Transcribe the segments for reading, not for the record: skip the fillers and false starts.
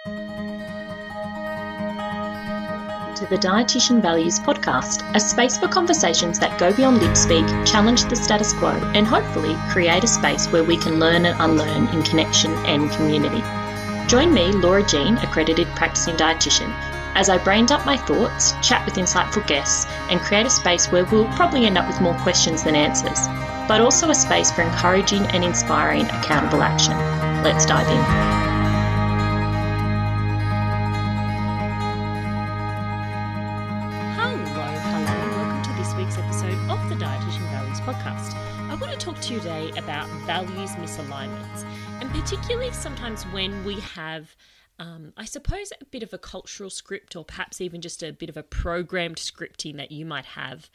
To the Dietitian Values Podcast, a space for conversations that go beyond lip speak, challenge the status quo, and hopefully create a space where we can learn and unlearn in connection and community. Join me, Laura Jean, accredited practicing dietitian, as I brain dump my thoughts, chat with insightful guests, and create a space where we'll probably end up with more questions than answers, but also a space for encouraging and inspiring accountable action. Let's dive in. Podcast. I want to talk to you today about values misalignments, and particularly sometimes when we have, I suppose, a bit of a cultural script, or perhaps even just a bit of a programmed scripting that you might have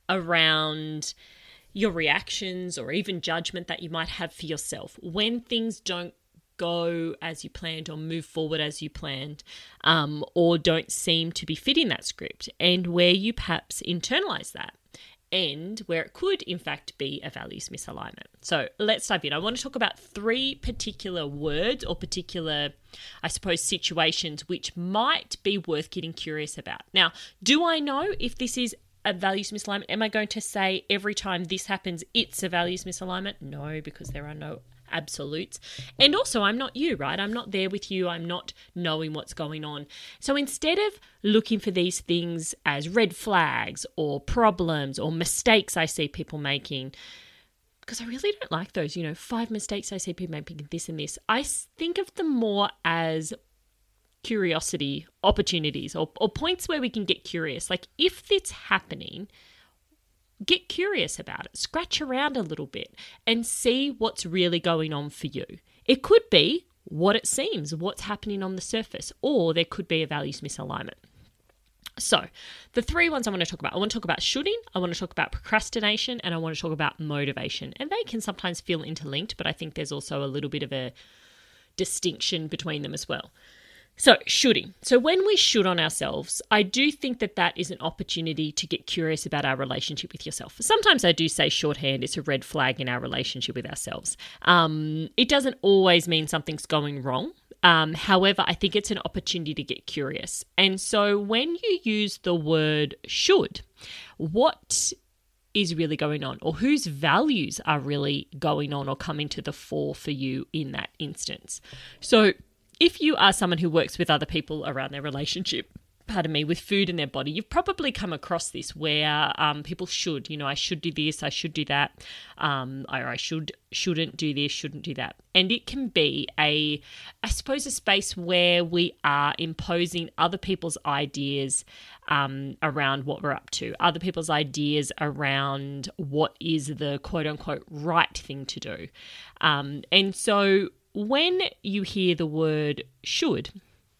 around your reactions or even judgment that you might have for yourself when things don't go as you planned or move forward as you planned, or don't seem to be fitting that script, and where you perhaps internalize that, and where it could, in fact, be a values misalignment. So let's dive in. I want to talk about three particular words or particular, I suppose, situations which might be worth getting curious about. Now, do I know if this is a values misalignment? Am I going to say every time this happens, it's a values misalignment? No, because there are no absolutes. And also, I'm not you, right? I'm not there with you. I'm not knowing what's going on. So instead of looking for these things as red flags or problems or mistakes I see people making, because I really don't like those, 5 mistakes I see people making, this and this, I think of them more as curiosity opportunities or points where we can get curious. Like, if it's happening, get curious about it, scratch around a little bit and see what's really going on for you. It could be what it seems, what's happening on the surface, or there could be a values misalignment. So the three ones I want to talk about, I want to talk about shoulding, I want to talk about procrastination, and I want to talk about motivation. And they can sometimes feel interlinked, but I think there's also a little bit of a distinction between them as well. So shoulding. So when we should on ourselves, I do think that is an opportunity to get curious about our relationship with yourself. Sometimes I do say shorthand, it's a red flag in our relationship with ourselves. It doesn't always mean something's going wrong. However, I think it's an opportunity to get curious. And so when you use the word should, what is really going on, or whose values are really going on or coming to the fore for you in that instance? So if you are someone who works with other people around their relationship, with food in their body, you've probably come across this where people should, I should do this, I should do that, or I shouldn't do this, shouldn't do that. And it can be a space where we are imposing other people's ideas around what we're up to, other people's ideas around what is the quote unquote right thing to do. And so when you hear the word should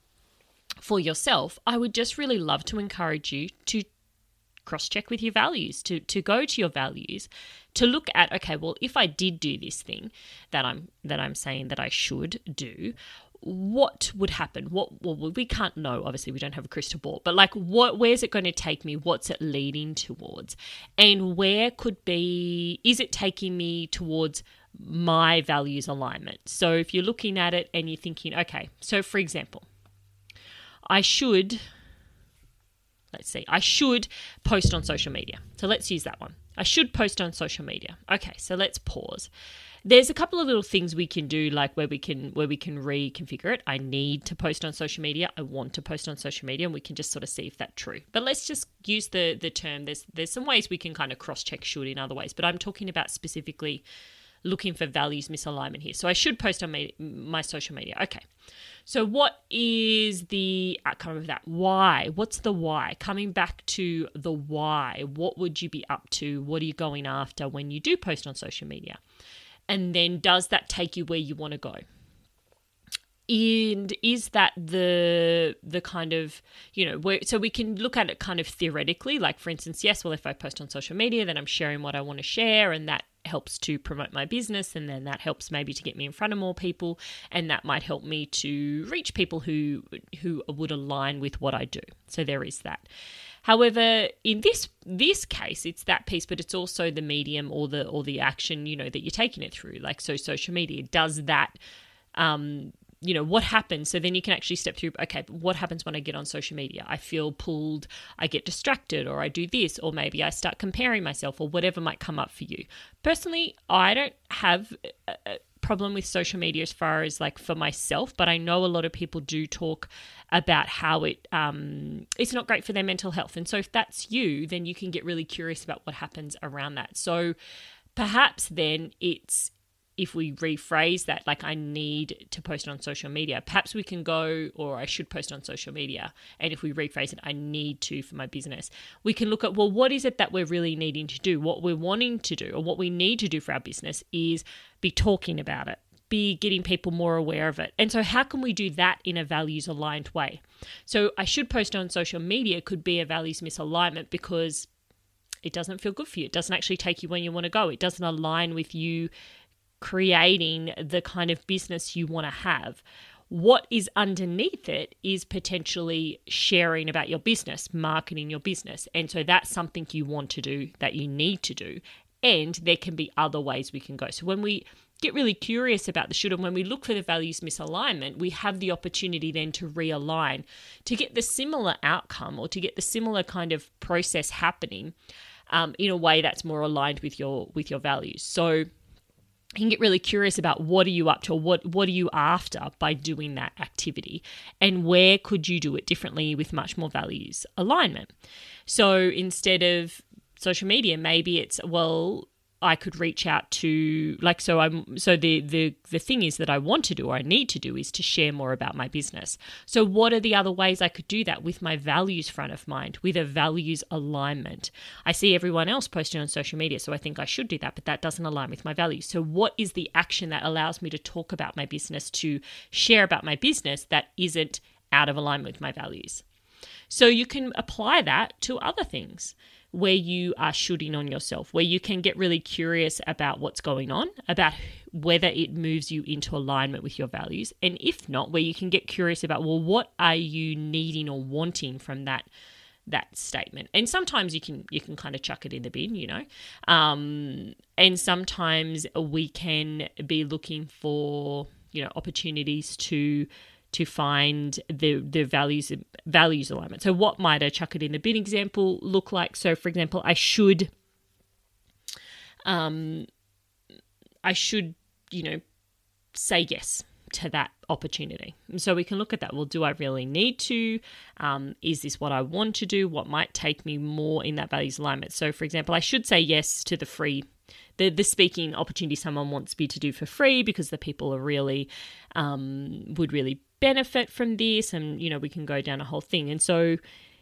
for yourself, I would just really love to encourage you to cross-check with your values, to go to your values, to look at, okay, well, if I did do this thing that I'm saying that I should do, what would happen? Well, we can't know. Obviously, we don't have a crystal ball, but where's it going to take me? What's it leading towards? And where is it taking me towards my values alignment? So if you're looking at it and you're thinking, okay, so for example, I should post on social media. So let's use that one. I should post on social media. Okay, so let's pause. There's a couple of little things we can do, like where we can reconfigure it. I need to post on social media. I want to post on social media, and we can just sort of see if that's true. But let's just use the term. There's some ways we can kind of cross-check should in other ways, but I'm talking about specifically looking for values misalignment here. So I should post on my social media. Okay. So what is the outcome of that? Why? What's the why? Coming back to the why. What would you be up to? What are you going after when you do post on social media? And then does that take you where you want to go? And is that the kind of, so we can look at it kind of theoretically, like for instance, yes, well, if I post on social media, then I'm sharing what I want to share, and that helps to promote my business, and then that helps maybe to get me in front of more people, and that might help me to reach people who would align with what I do. So there is that. However, in this case, it's that piece, but it's also the medium or the action, that you're taking it through. Like, so social media, does that what happens? So then you can actually step through, okay, but what happens when I get on social media? I feel pulled, I get distracted, or I do this, or maybe I start comparing myself, or whatever might come up for you. Personally, I don't have a problem with social media as far as like for myself, but I know a lot of people do talk about how it's not great for their mental health. And so if that's you, then you can get really curious about what happens around that. So perhaps then if we rephrase that, like I need to post on social media, perhaps we can go, or I should post on social media. And if we rephrase it, I need to for my business, we can look at, well, what is it that we're really needing to do? What we're wanting to do, or what we need to do for our business is be talking about it, be getting people more aware of it. And so how can we do that in a values aligned way? So I should post on social media could be a values misalignment because it doesn't feel good for you. It doesn't actually take you where you want to go. It doesn't align with you creating the kind of business you want to have. What is underneath it is potentially sharing about your business, marketing your business. And so that's something you want to do, that you need to do. And there can be other ways we can go. So when we get really curious about the should, and when we look for the values misalignment, we have the opportunity then to realign to get the similar outcome, or to get the similar kind of process happening in a way that's more aligned with your values. So you can get really curious about what are you up to, or what are you after by doing that activity, and where could you do it differently with much more values alignment. So instead of social media, maybe it's, well, I could reach out to the thing is that I want to do, or I need to do, is to share more about my business. So what are the other ways I could do that with my values front of mind, with a values alignment? I see everyone else posting on social media, so I think I should do that, but that doesn't align with my values. So what is the action that allows me to talk about my business, to share about my business, that isn't out of alignment with my values? So you can apply that to other things where you are shooting on yourself, where you can get really curious about what's going on, about whether it moves you into alignment with your values. And if not, where you can get curious about, well, what are you needing or wanting from that statement? And sometimes you can kind of chuck it in the bin, and sometimes we can be looking for, opportunities to find the values alignment. So what might a chuck it in the bin example look like? So for example, I should say yes to that opportunity. And so we can look at that. Well, do I really need to? Is this what I want to do? What might take me more in that values alignment? So for example, I should say yes to the speaking opportunity someone wants me to do for free, because the people are really would really benefit from this, and we can go down a whole thing. And so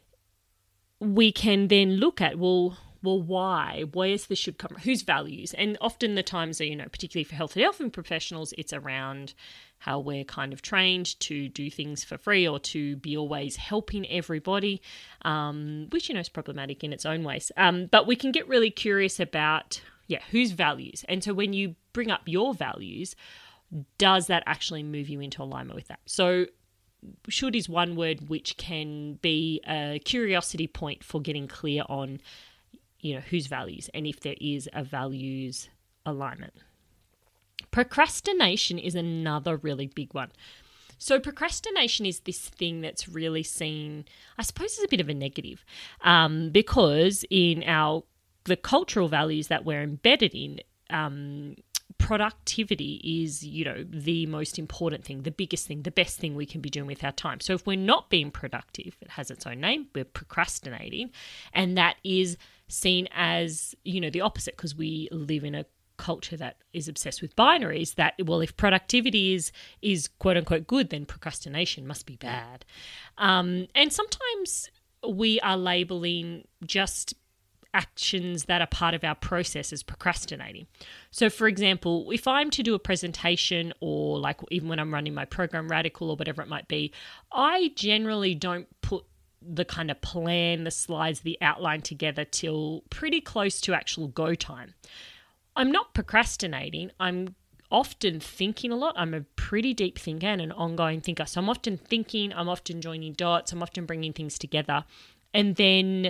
we can then look at, well, why? Where's the should come? Whose values? And often the times are, particularly for health and health professionals, it's around how we're kind of trained to do things for free, or to be always helping everybody, which is problematic in its own ways. But we can get really curious about whose values. And so when you bring up your values, does that actually move you into alignment with that? So should is one word which can be a curiosity point for getting clear on, whose values, and if there is a values alignment. Procrastination is another really big one. So procrastination is this thing that's really seen, I suppose, as a bit of a negative, because in the cultural values that we're embedded in, productivity is, the most important thing, the biggest thing, the best thing we can be doing with our time. So if we're not being productive, it has its own name, we're procrastinating. And that is seen as, the opposite, because we live in a culture that is obsessed with binaries, that, well, if productivity is quote unquote good, then procrastination must be bad. And sometimes we are labeling just actions that are part of our process as procrastinating. So for example, if I'm to do a presentation, or like even when I'm running my program Radical or whatever it might be, I generally don't put the kind of plan, the slides, the outline together till pretty close to actual go time. I'm not procrastinating. I'm often thinking a lot. I'm a pretty deep thinker and an ongoing thinker. So I'm often thinking, I'm often joining dots, I'm often bringing things together, and then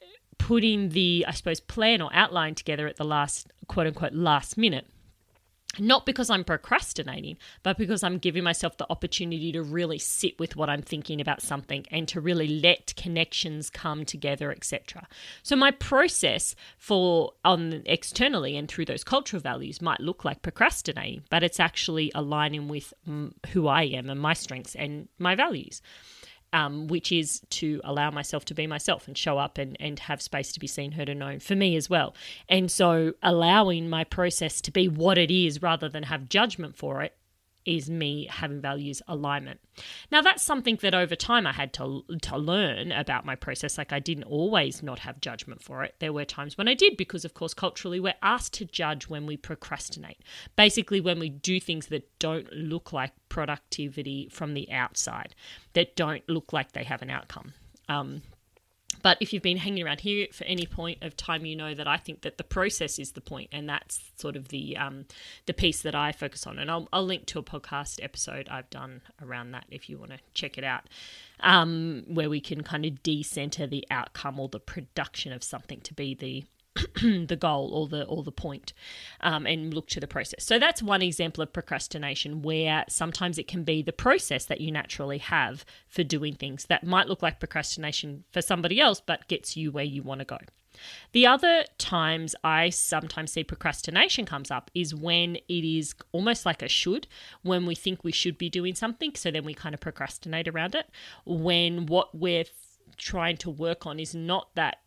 putting the, I suppose, plan or outline together at the last, quote unquote, last minute. Not because I'm procrastinating, but because I'm giving myself the opportunity to really sit with what I'm thinking about something and to really let connections come together, etc. So my process for externally and through those cultural values might look like procrastinating, but it's actually aligning with who I am and my strengths and my values. Which is to allow myself to be myself and show up and have space to be seen, heard, and known for me as well. And so allowing my process to be what it is rather than have judgment for it is me having values alignment. Now, that's something that over time I had to learn about my process. Like, I didn't always not have judgment for it. There were times when I did because, of course, culturally we're asked to judge when we procrastinate. Basically, when we do things that don't look like productivity from the outside, that don't look like they have an outcome. But if you've been hanging around here for any point of time, you know that I think that the process is the point, and that's sort of the piece that I focus on. And I'll link to a podcast episode I've done around that if you want to check it out, where we can kind of decenter the outcome or the production of something to be the goal or the point, and look to the process. So that's one example of procrastination, where sometimes it can be the process that you naturally have for doing things that might look like procrastination for somebody else, but gets you where you want to go. The other times I sometimes see procrastination comes up is when it is almost like a should, when we think we should be doing something, so then we kind of procrastinate around it, when what we're trying to work on is not that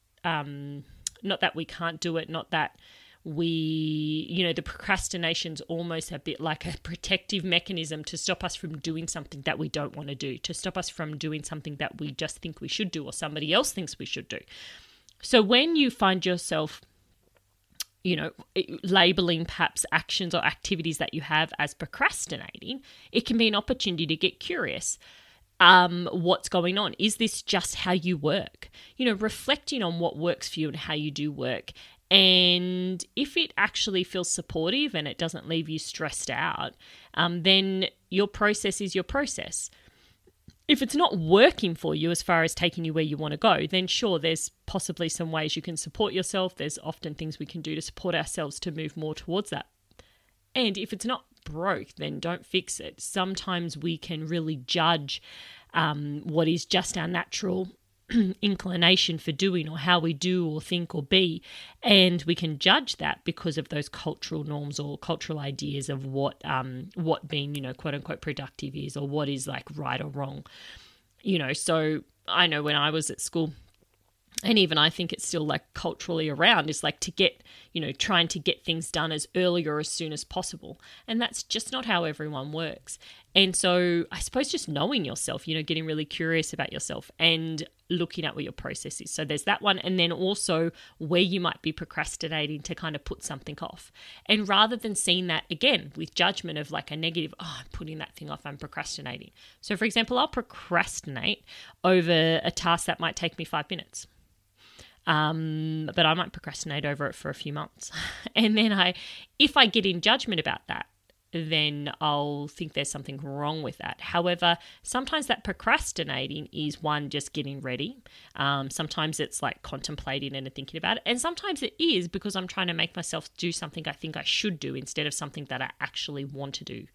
we can't do it, not that the procrastination's almost a bit like a protective mechanism to stop us from doing something that we don't want to do, to stop us from doing something that we just think we should do or somebody else thinks we should do. So when you find yourself, labeling perhaps actions or activities that you have as procrastinating, it can be an opportunity to get curious. What's going on? Is this just how you work? Reflecting on what works for you and how you do work. And if it actually feels supportive and it doesn't leave you stressed out, then your process is your process. If it's not working for you as far as taking you where you want to go, then sure, there's possibly some ways you can support yourself. There's often things we can do to support ourselves to move more towards that. And if it's not broke, then don't fix it. Sometimes we can really judge what is just our natural inclination for doing, or how we do or think or be, and we can judge that because of those cultural norms or cultural ideas of what being quote unquote productive is, or what is like right or wrong. So I know when I was at school, and even I think it's still like culturally around, is like to get, trying to get things done as early or as soon as possible. And that's just not how everyone works. And so I suppose just knowing yourself, getting really curious about yourself and looking at what your process is. So there's that one. And then also where you might be procrastinating to kind of put something off. And rather than seeing that again with judgment of like a negative, I'm putting that thing off, I'm procrastinating. So for example, I'll procrastinate over a task that might take me 5 minutes. But I might procrastinate over it for a few months. And then if I get in judgment about that, then I'll think there's something wrong with that. However, sometimes that procrastinating is one, just getting ready. Sometimes it's like contemplating and thinking about it. And sometimes it is because I'm trying to make myself do something I think I should do instead of something that I actually want to do.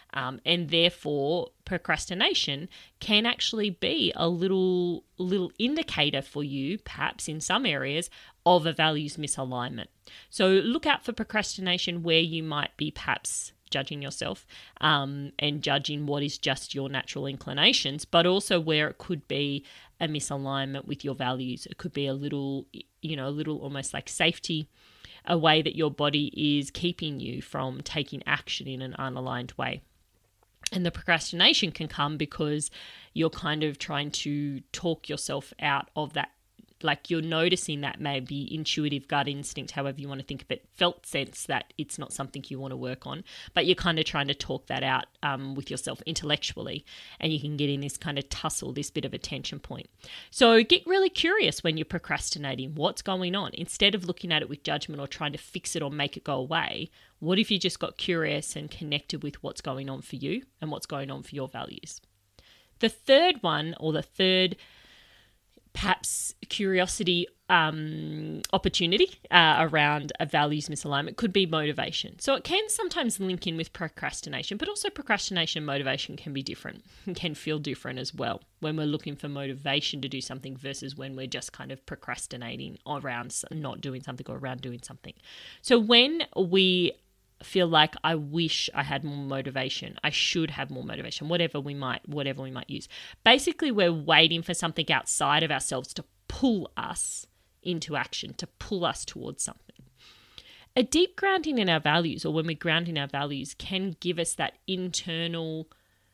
And therefore, procrastination can actually be a little indicator for you, perhaps in some areas, of a values misalignment. So look out for procrastination where you might be perhaps judging yourself and judging what is just your natural inclinations, but also where it could be a misalignment with your values. It could be a little almost like safety, a way that your body is keeping you from taking action in an unaligned way. And the procrastination can come because you're kind of trying to talk yourself out of that. Like you're noticing that maybe intuitive gut instinct, however you want to think of it, felt sense that it's not something you want to work on, but you're kind of trying to talk that out with yourself intellectually, and you can get in this kind of tussle, this bit of a tension point. So get really curious when you're procrastinating, what's going on? Instead of looking at it with judgment or trying to fix it or make it go away, what if you just got curious and connected with what's going on for you and what's going on for your values? The third one, or the third perhaps curiosity opportunity around a values misalignment could be motivation. So it can sometimes link in with procrastination, but also procrastination and motivation can be different, can feel different as well when we're looking for motivation to do something versus when we're just kind of procrastinating around not doing something or around doing something. So when we feel like I wish I had more motivation, I should have more motivation, whatever we might use. Basically, we're waiting for something outside of ourselves to pull us into action, to pull us towards something. A deep grounding in our values, or when we ground in our values, can give us that internal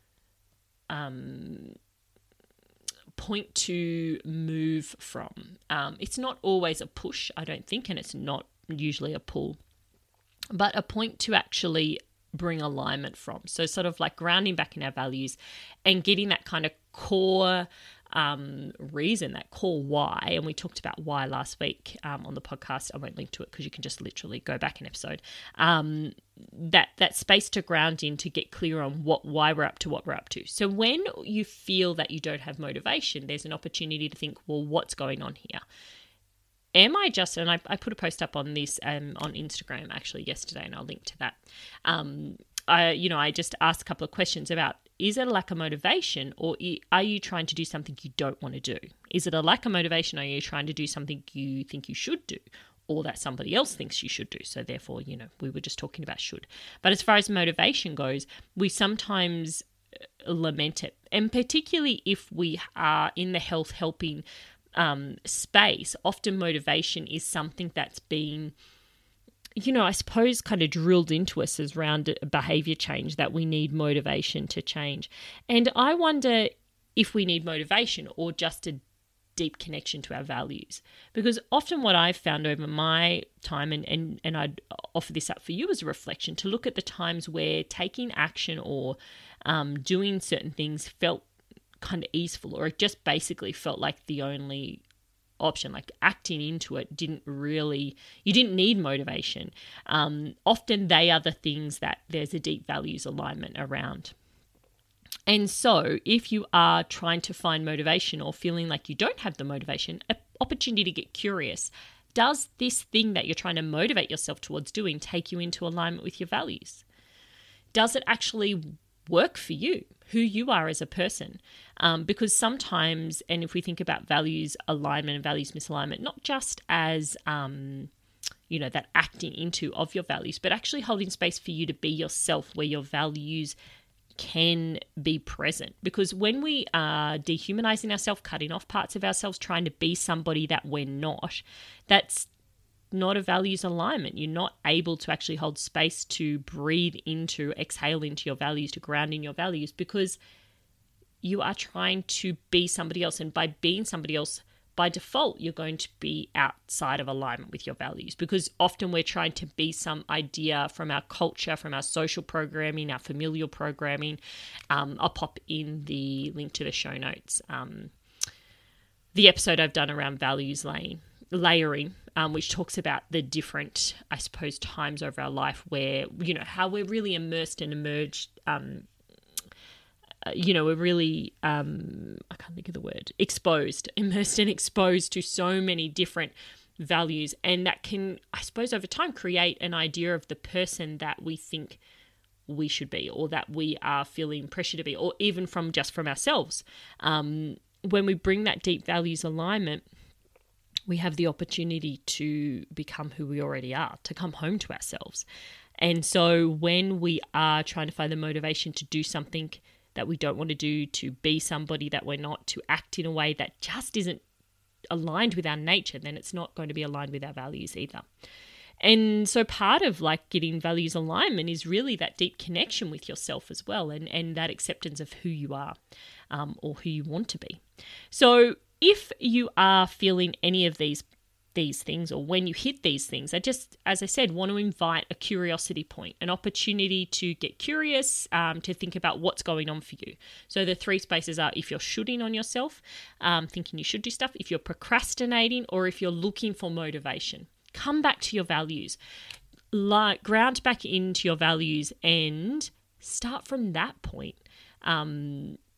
point to move from. It's not always a push, I don't think, and it's not usually a pull, but a point to actually bring alignment from. So sort of like grounding back in our values and getting that kind of core reason, that core why. And we talked about why last week on the podcast. I won't link to it because you can just literally go back an episode. That space to ground in, to get clear on why we're up to what we're up to. So when you feel that you don't have motivation, there's an opportunity to think, well, what's going on here? Am I just, and I put a post up on this on Instagram actually yesterday, and I'll link to that. I just asked a couple of questions about, is it a lack of motivation, or are you trying to do something you don't want to do? Is it a lack of motivation, or are you trying to do something you think you should do, or that somebody else thinks you should do? So therefore, we were just talking about should. But as far as motivation goes, we sometimes lament it. And particularly if we are in the health helping space, often motivation is something that's been, I suppose, kind of drilled into us as around behavior change, that we need motivation to change. And I wonder if we need motivation or just a deep connection to our values. Because often what I've found over my time, and I'd offer this up for you as a reflection, to look at the times where taking action or doing certain things felt kind of easeful, or it just basically felt like the only option, like acting into it you didn't need motivation. Often they are the things that there's a deep values alignment around. And so if you are trying to find motivation or feeling like you don't have the motivation, an opportunity to get curious. Does this thing that you're trying to motivate yourself towards doing take you into alignment with your values? Does it actually work for you, who you are as a person? Because sometimes, and if we think about values alignment and values misalignment, not just as, that acting into of your values, but actually holding space for you to be yourself where your values can be present. Because when we are dehumanizing ourselves, cutting off parts of ourselves, trying to be somebody that we're not, that's not a values alignment. You're not able to actually hold space to breathe into, exhale into your values, to ground in your values, because you are trying to be somebody else. And by being somebody else, by default, you're going to be outside of alignment with your values, because often we're trying to be some idea from our culture, from our social programming, our familial programming. I'll pop in the link to the show notes. The episode I've done around values layering, which talks about the different, I suppose, times over our life where, how we're really immersed and emerged, we're really, I can't think of the word, immersed and exposed to so many different values. And that can, I suppose, over time create an idea of the person that we think we should be, or that we are feeling pressure to be, or even from ourselves. When we bring that deep values alignment, we have the opportunity to become who we already are, to come home to ourselves. And so when we are trying to find the motivation to do something that we don't want to do, to be somebody that we're not, to act in a way that just isn't aligned with our nature, then it's not going to be aligned with our values either. And so part of like getting values alignment is really that deep connection with yourself as well, and that acceptance of who you are, or who you want to be. So if you are feeling any of these things, or when you hit these things, I just, as I said, want to invite a curiosity point, an opportunity to get curious, to think about what's going on for you. So the 3 spaces are: if you're shooting on yourself, thinking you should do stuff, if you're procrastinating, or if you're looking for motivation. Come back to your values, ground back into your values, and start from that point.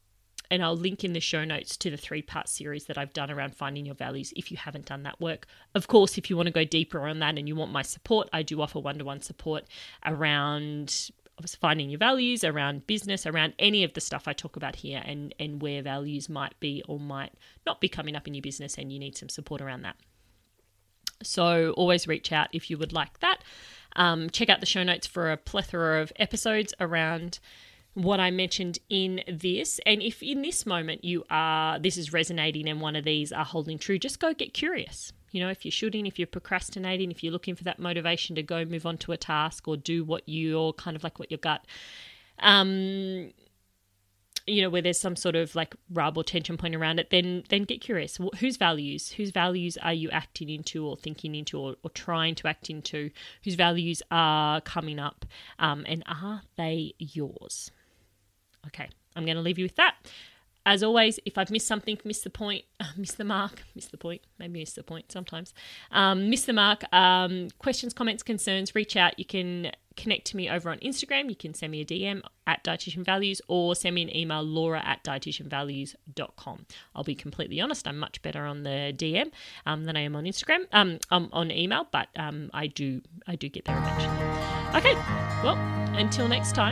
And I'll link in the show notes to the 3-part series that I've done around finding your values if you haven't done that work. Of course, if you want to go deeper on that and you want my support, I do offer one-to-one support around finding your values, around business, around any of the stuff I talk about here, and where values might be or might not be coming up in your business and you need some support around that. So always reach out if you would like that. Check out the show notes for a plethora of episodes around what I mentioned in this. And if in this moment this is resonating and one of these are holding true, just go get curious. If you're shooting, if you're procrastinating, if you're looking for that motivation to go move on to a task or do what you're kind of like what your gut, where there's some sort of like rub or tension point around it, then get curious. Whose values are you acting into or thinking into or trying to act into? Whose values are coming up, and are they yours? Okay, I'm going to leave you with that. As always, if I've missed something, missed the point, missed the mark, missed the point, maybe missed the point sometimes, miss the mark, questions, comments, concerns, reach out. You can connect to me over on Instagram. You can send me a DM at Dietitian Values or send me an email, laura@dietitianvalues.com. I'll be completely honest, I'm much better on the DM than I am on Instagram, on email, but I do get there eventually. Okay, well, until next time.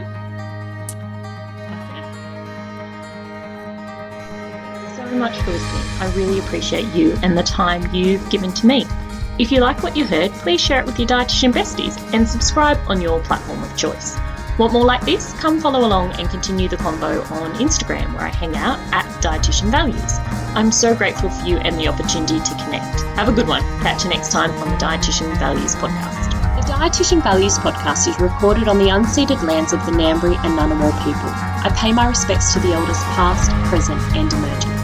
So much for listening. I really appreciate you and the time you've given to me. If you like what you heard, please share it with your dietitian besties and subscribe on your platform of choice. Want more like this? Come follow along and continue the convo on Instagram, where I hang out at Dietitian Values. I'm so grateful for you and the opportunity to connect. Have a good one. Catch you next time on the Dietitian Values podcast. The Dietitian Values podcast is recorded on the unceded lands of the Ngambri and Ngunnawal people. I pay my respects to the elders past, present and emerging.